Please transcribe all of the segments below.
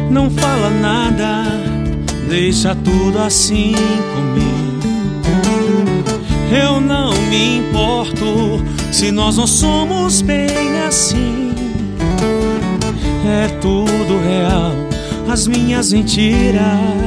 Não fala nada, deixa tudo assim comigo. Eu não me importo se nós não somos bem assim. É tudo real, as minhas mentiras.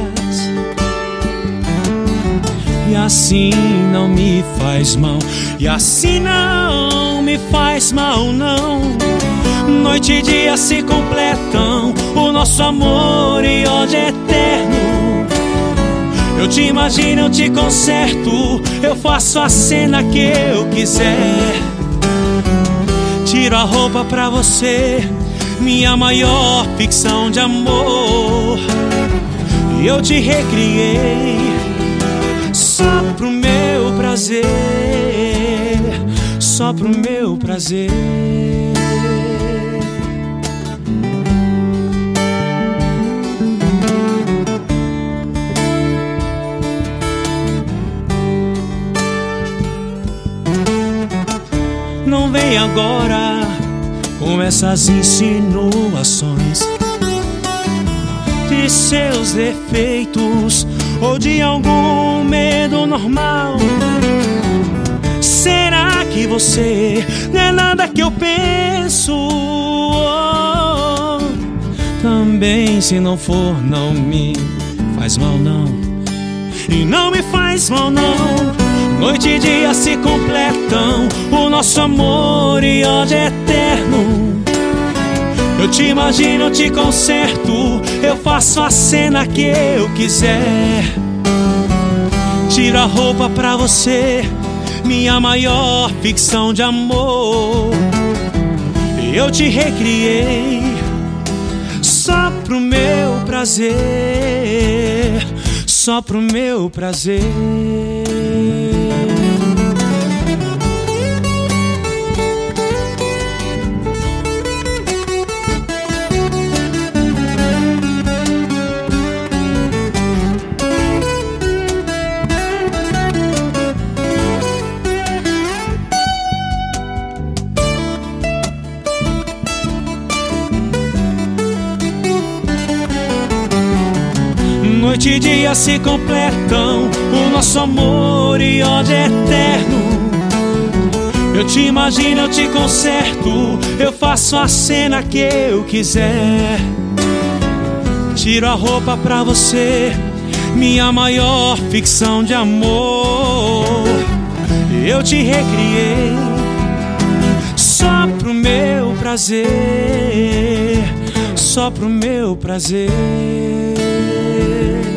E assim não me faz mal, e assim não me faz mal, não. Noite e dia se completam, o nosso amor e ódio é eterno. Eu te imagino, eu te conserto, eu faço a cena que eu quiser. Tiro a roupa pra você, minha maior ficção de amor. E eu te recriei só pro meu prazer, só pro meu prazer. Não vem agora com essas insinuações de seus defeitos ou de algum medo normal. Será que você não é nada que eu penso? Também se não for, não me faz mal não. E não me faz mal não. Noite e dia se completam, o nosso amor e ódio é eterno. Eu te imagino, eu te conserto, eu faço a cena que eu quiser. Tiro a roupa pra você, minha maior ficção de amor. Eu te recriei só pro meu prazer, só pro meu prazer. Noite e dia se completam, o nosso amor e ódio é eterno. Eu te imagino, eu te conserto, eu faço a cena que eu quiser. Tiro a roupa pra você, minha maior ficção de amor. Eu te recriei só pro meu prazer, só pro meu prazer.